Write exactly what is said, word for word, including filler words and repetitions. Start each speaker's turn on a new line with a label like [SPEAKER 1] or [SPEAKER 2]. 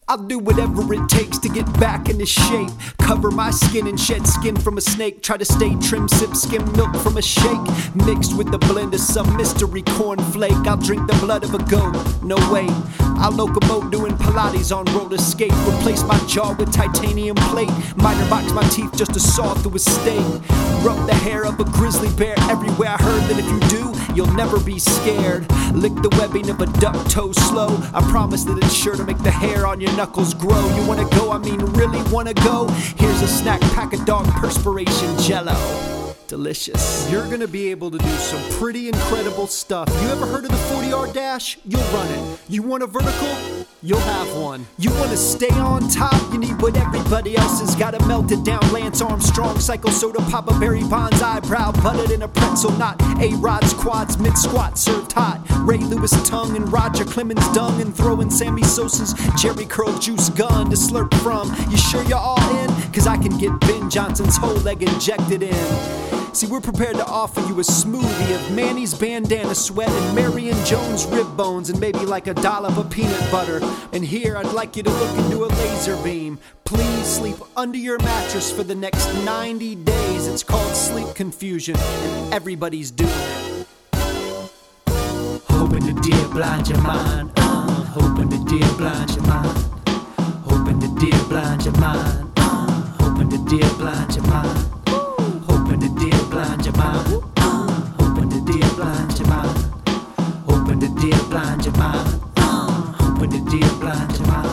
[SPEAKER 1] I'll do whatever it takes to get back into shape. Cover my skin and shed skin from a snake. Try to stay trim, sip skim milk from a shake. Mixed with the blend of some mystery cornflake. I'll drink the blood of a goat, no way. I'll locomote doing Pilates on roller skate. Replace my jaw with titanium plate. Miter box my teeth just to saw through a steak. Rub the hair of a grizzly bear everywhere. I heard that if you do, you'll never be scared. Lick the webbing of a duck toe slow. I promise that it's sure to make the hair on your knuckles grow. You wanna go? I mean really wanna go? Here's a snack pack of dog perspiration jello. Delicious. You're gonna be able to do some pretty incredible stuff. You ever heard of the forty yard dash? You'll run it. You want a vertical? You'll have one. You wanna stay on top? You need what everybody else has. Gotta melt it down. Lance Armstrong, Psycho Soda, Papa Barry Bonds, eyebrow buttered in a pretzel knot. A-Rod's quads, mid-squat served hot. Ray Lewis tongue and Roger Clemens dung. And throwing Sammy Sosa's Jerry Curl juice gun to slurp from. You sure you're all in? Cause I can get Ben Johnson's whole leg injected in. See, we're prepared to offer you a smoothie of Manny's bandana sweat and Marion Jones rib bones and maybe like a dollop of peanut butter. And here I'd like you to look into a laser beam. Please sleep under your mattress for the next ninety days. It's called sleep confusion and everybody's doing it. Hoping the deer blind your mind. Uh, hoping the deer blind your mind. Hoping the deer blind your mind. Uh, hoping the deer blind your mind. Hoping the deer blind your mind. Uh, hoping the deer blind your mind. Hoping the deer blind your mind. Uh, hoping the deer blind your mind.